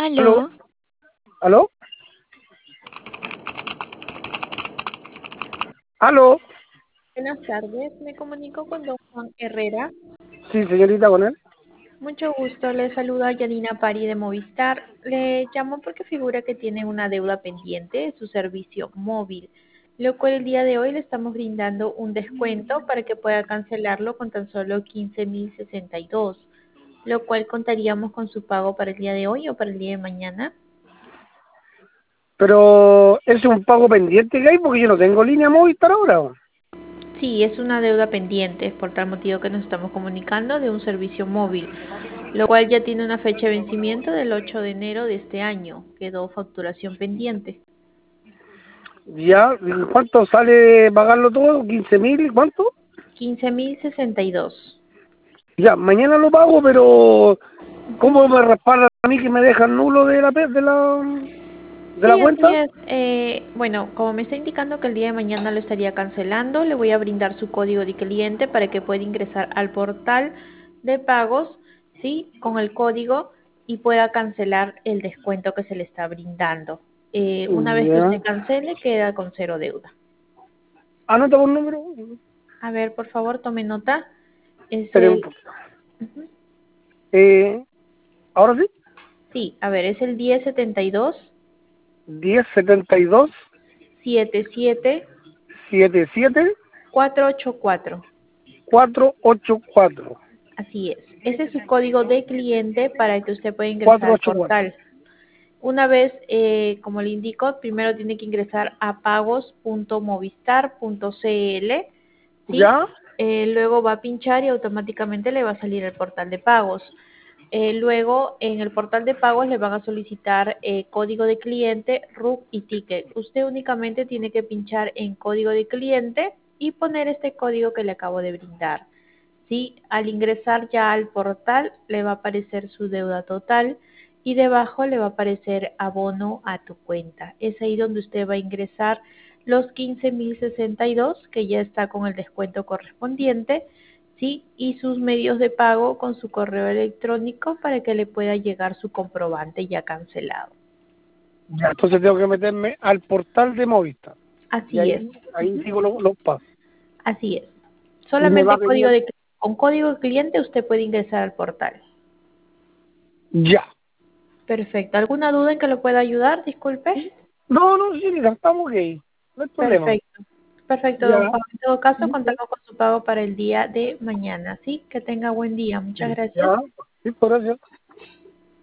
¿Aló? Aló, ¿Aló? ¿Aló? buenas tardes. Me comunico con don Juan Herrera. Sí, señorita, con él. Mucho gusto. Le saluda Yanina Pari de Movistar. Le llamo porque figura que tiene una deuda pendiente de su servicio móvil, lo cual el día de hoy le estamos brindando un descuento para que pueda cancelarlo con tan solo 15.062, lo cual contaríamos con su pago para el día de hoy o para el día de mañana. Pero es un pago pendiente que hay porque yo no tengo línea Movistar ahora. Sí, es una deuda pendiente, por tal motivo que nos estamos comunicando de un servicio móvil, lo cual ya tiene una fecha de vencimiento del 8 de enero de este año. Quedó facturación pendiente. Ya, ¿cuánto sale pagarlo todo? ¿15.000? ¿Cuánto? 15.062. Ya, mañana lo pago, pero ¿cómo me respaldan a mí que me dejan nulo de la Sí, así cuenta? es. Bueno, como me está indicando que el día de mañana lo estaría cancelando, le voy a brindar su código de cliente para que pueda ingresar al portal de pagos, ¿sí? Con el código y pueda cancelar el descuento que se le está brindando. Una vez que usted Ya. cancele, queda con cero deuda. Anota un número. A ver, por favor, tome nota. Es Espere un el, poquito. ujú, ¿Ahora sí? sí, a ver, es el 1072 1072 77 77 484. 484. Así es. Ese es su código de cliente para que usted pueda ingresar al 484. portal. Una vez, como le indico, primero tiene que ingresar a pagos.movistar.cl, ¿sí? ¿Ya? Luego va a pinchar y automáticamente le va a salir el portal de pagos. Luego, en el portal de pagos le van a solicitar código de cliente, RUC y ticket. Usted únicamente tiene que pinchar en código de cliente y poner este código que le acabo de brindar. ¿Sí? Al ingresar ya al portal le va a aparecer su deuda total y debajo le va a aparecer abono a tu cuenta. Es ahí donde usted va a ingresar los 15.062 que ya está con el descuento correspondiente, ¿sí? Y sus medios de pago con su correo electrónico para que le pueda llegar su comprobante ya cancelado. Ya, entonces tengo que meterme al portal de Movistar. Y Así es. ahí Ujú. sigo los pasos. Así es. Y me va Solamente a venir con código de cliente usted puede ingresar al portal. ya. Perfecto. ¿Alguna duda en que lo pueda ayudar? Disculpe. No, no, sí, mira, estamos ok. No hay problema. Perfecto. Perfecto, don Ya. Juan. En todo caso, contamos con su pago para el día de mañana, ¿sí? Que tenga buen día. Muchas gracias. Ya. Sí, por eso.